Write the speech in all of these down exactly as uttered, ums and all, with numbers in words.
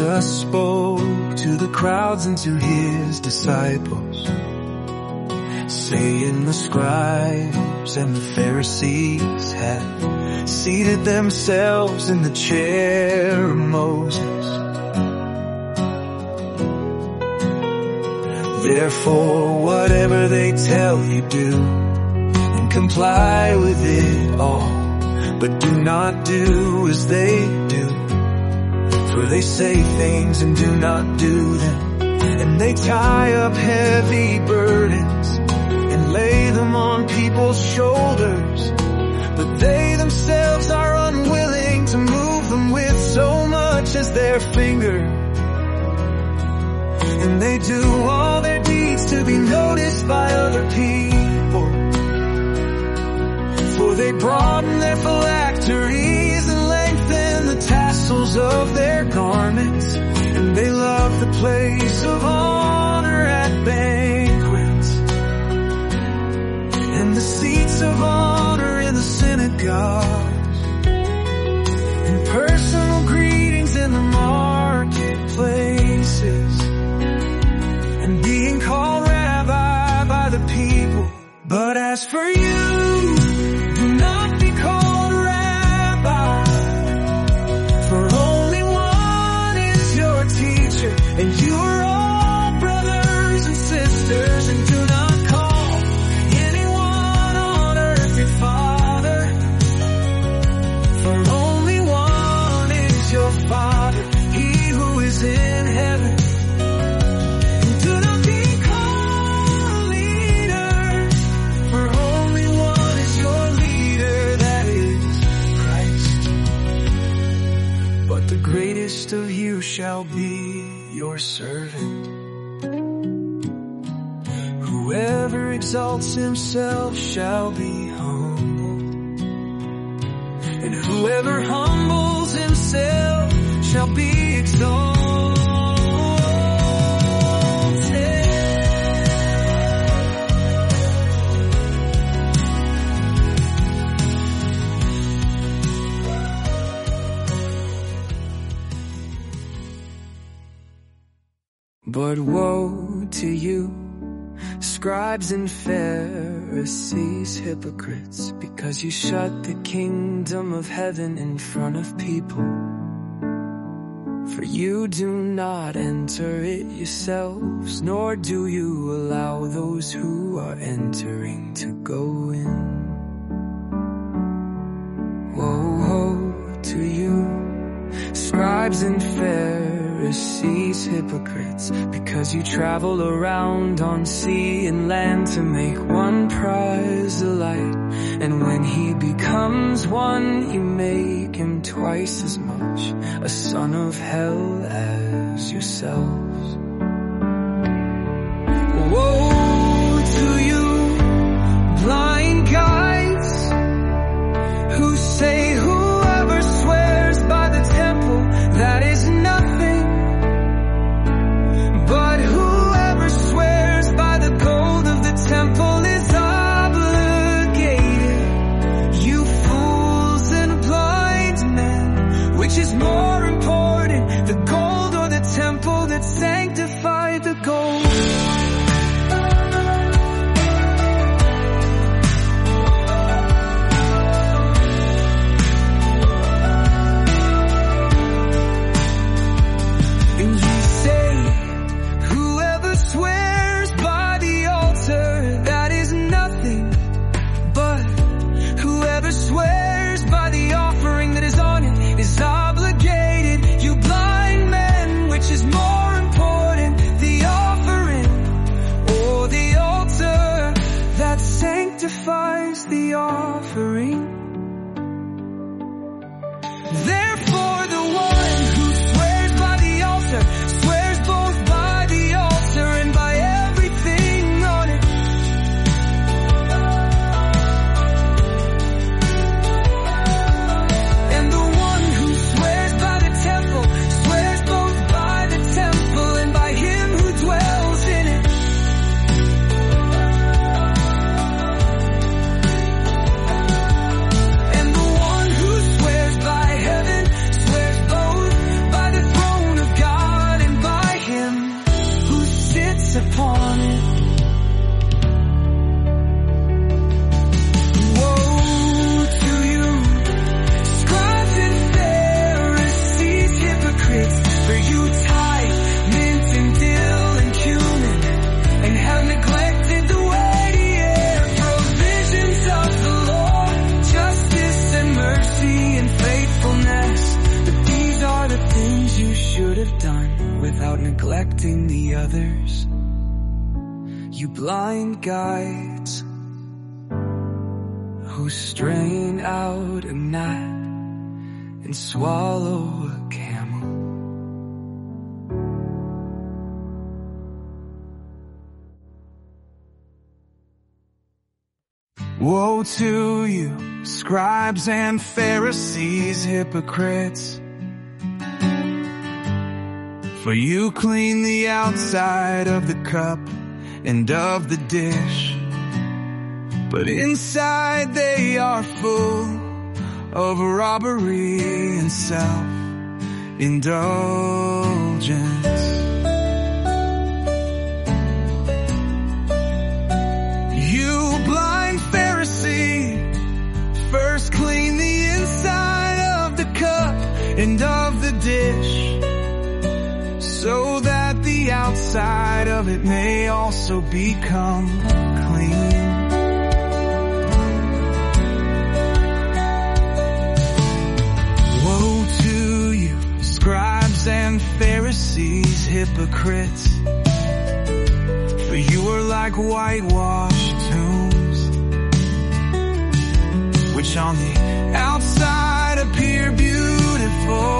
Jesus spoke to the crowds and to his disciples, saying the scribes and the Pharisees had seated themselves in the chair of Moses. Therefore, whatever they tell you, do and comply with it all. But do not do as they do, for they say things and do not do them. And they tie up heavy burdens and lay them on people's shoulders, but they themselves are unwilling to move them with so much as their finger. And they do all their deeds to be noticed by other people, for they broaden their phylacteries and lengthen the tassels of their garments, and they love the place of honor at banquets and the seats of honor in the synagogues and personal greetings in the marketplaces and being called rabbi by the people. But as for you, do not be called rabbi, for only one is your teacher, and you are all brothers and sisters. And do not call anyone on earth your father, for only one is your Father, he who is in heaven. And do not be called leader, for only one is your leader, that is Christ. But the greatest of you shall be your servant. Whoever exalts himself shall be humbled, and whoever humbles himself shall be exalted. But woe to you, scribes and Pharisees, hypocrites, because you shut the kingdom of heaven in front of people. For you do not enter it yourselves, nor do you allow those who are entering to go in. Woe to you, scribes and Pharisees, hypocrites, because you travel around on sea and land to make one prize a light, and when he becomes one, you make him twice as much a son of hell as yourselves. Woe to you, blind guides, who say whoever swears by the temple, that is nothing, but whoever swears by the gold of the temple is obligated. You fools and blind men, which is more important, the gold or the temple that sanctified the gold? Sanctifies the offering. Therefore the one who swears by the altar swears both by the altar and by everything on it. And the one who swears by the temple swears both by the temple and by him who dwells in it. neglecting the others. You blind guides who strain out a gnat and swallow a camel. Woe to you, scribes and Pharisees, hypocrites! For you clean the outside of the cup and of the dish, but inside they are full of robbery and self-indulgence. You blind Pharisee, first clean the inside of the cup and of the dish, so that the outside of it may also become clean. Woe to you, scribes and Pharisees, hypocrites! For you are like whitewashed tombs, which on the outside appear beautiful,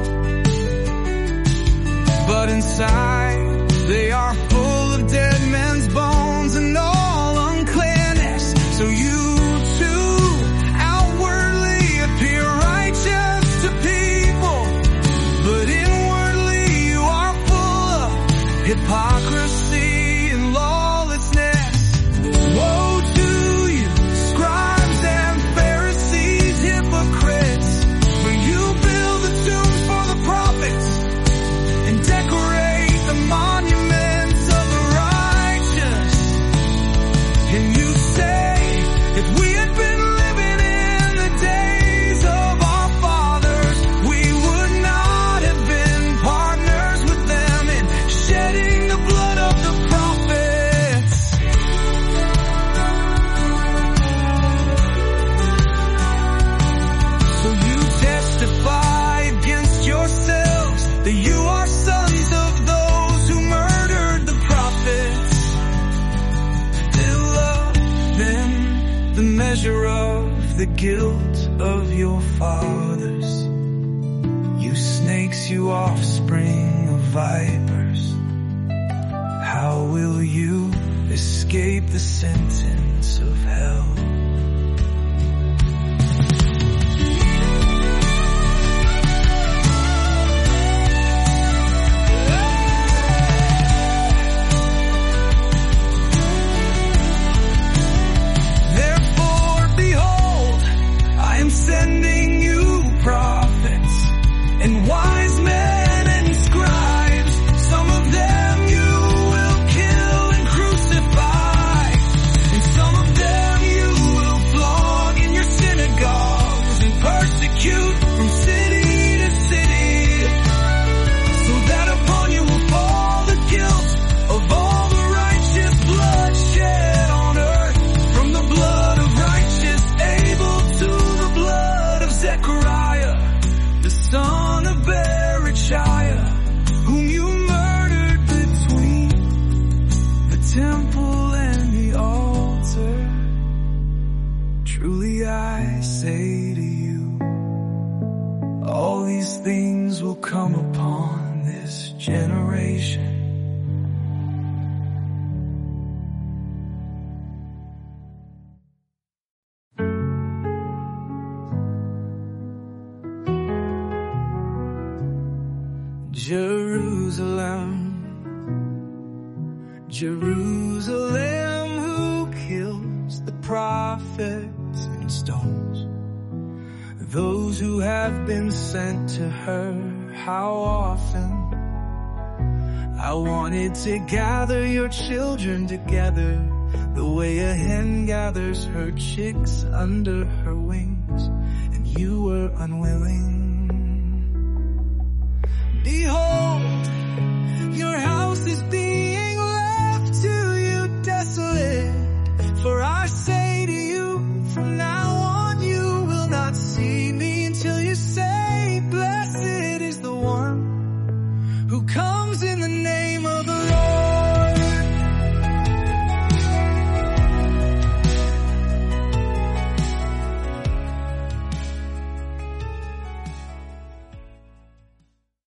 but inside they are full of dead men's bones and all uncleanness. So you too outwardly appear righteous to people, but inwardly you are full of hypocrisy and lawlessness. Woe to you, scribes and Pharisees, hypocrites! For you build the tombs for the prophets and decorate the monuments of the righteous. And you say, if we had been living in the days of our fathers, we would not have been partners with them in shedding the blood of the prophets. So you testify against yourselves that you are sons of those who murdered the prophets. Fill up then the measure of the guilt of your fathers. You snakes, you offspring of vipers, how will you escape the sentence of hell? Sending you prophets and wise men and scribes. Some of them you will kill and crucify, and some of them you will flog in your synagogues and persecute from city to city, so that upon you will fall the guilt of all the righteous blood shed on earth, from the blood of righteous Abel to the blood of Zechariah, the son of Berechiah, whom you murdered between the temple and the altar. Truly I say to you, all these things will come upon this generation. Jerusalem, Jerusalem, who kills the prophets and stones those who have been sent to her? How often I wanted to gather your children together, the way a hen gathers her chicks under her wings, and you were unwilling.